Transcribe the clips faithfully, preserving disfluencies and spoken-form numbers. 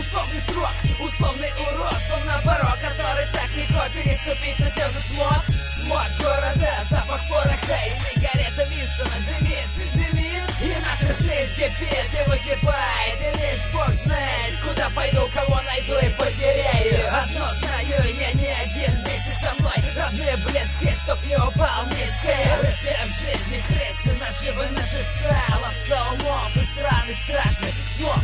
условный срок, условный урок, словно порог, который так легко переступить, но все же смог. Смог города, запах пороха и сигарета Винстона дымит, дымит, и наша жизнь кипит и выкипает, и лишь Бог знает, куда пойду, кого найду и потеряю. Одно знаю, я не один, вместе со мной равные близкие, чтоб не упал низкое. Рыси в жизни крысы, наживы наших цел, овца умов и странных страшных снов.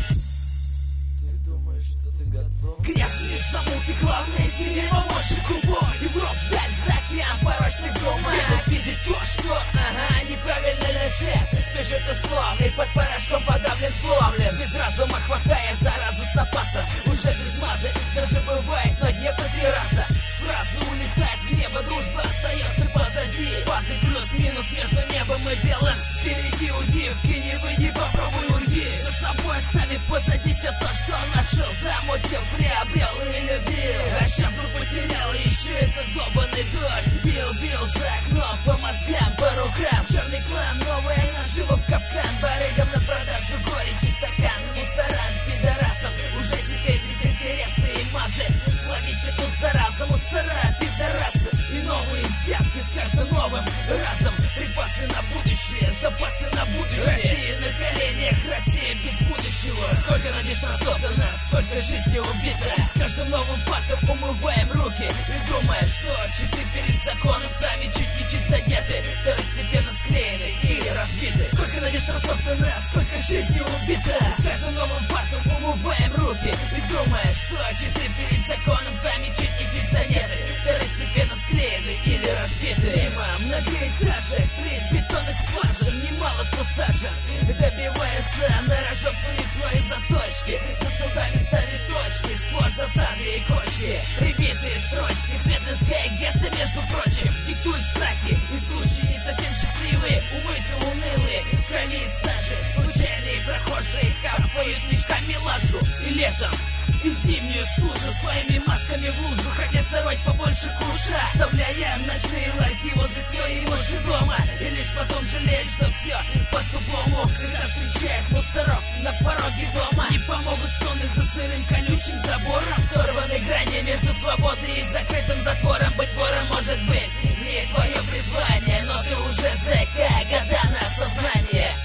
Грязные замуты, главное себе помочь кубо. И в ров даль за океан порочных думок. Видеть то, что, ага, неправильно лежит. Спешит условный, под порошком подавлен, сломлен. Без разума хватая заразу с напаса. Уже без мазы, даже бывает на дне по три раза. Фраза улетает в небо, дружба остается позади. Базы плюс-минус между небом и белым. Впереди уйди, вкини, выйди, попробуй уйди. За собой оставив позади все то, что нашел, замутил, приобрел и любил. А шапку потерял, еще этот долбаный дождь. Бил, бил за окном, по мозгам, по рукам. Черный клан, новая нажива в капкан. Барыгам на продажу горечи, стакан. Мусорам, пидорасам, уже теперь без интереса и мазы. Ловить эту заразу, мусора, пидорасы. И новые взятки с каждым новым разом. Припасы на будущее, запасы на будущее. Россия на коленях, Россия без будущего. Сколько надежд растоптано, сколько жизней убито. И с каждым новым фактом умываем руки. И думая, что чисты перед законом, сами чуть не чуть задеты, второстепенно склеены или разбиты. Сколько надежд растоптано, сколько жизней убито. И с каждым новым фактом умываем руки. И думая, что чисты перед законом, сами чуть не чуть задеты, второстепенно склеены или разбиты. Мимо многоэтажек, плит бетонных скважин, немало кто сажен. Добивается на рожок сует свои заточки. За судами стали точки, сплошь засады и кочки. Прибитые строчки, светлинская гетто, между прочим, диктуют страхи. И случаи не совсем счастливые, умыты, унылые, в крови и саже. Случайные прохожие хапают мешками лажу. И летом, и в зимнюю стужу своими масками в лужу хотят зарвать побольше куша, оставляя ночные ларьки возле своего же дома. И лишь потом жалеют, что все по-тупому. Когда встречают мусоров на пороге дома, не помогут стоны за сырым колючим забором. Сорваны грани между свободой и закрытым затвором. Быть вором может быть не твое призвание, но ты уже зэка, года на осознание.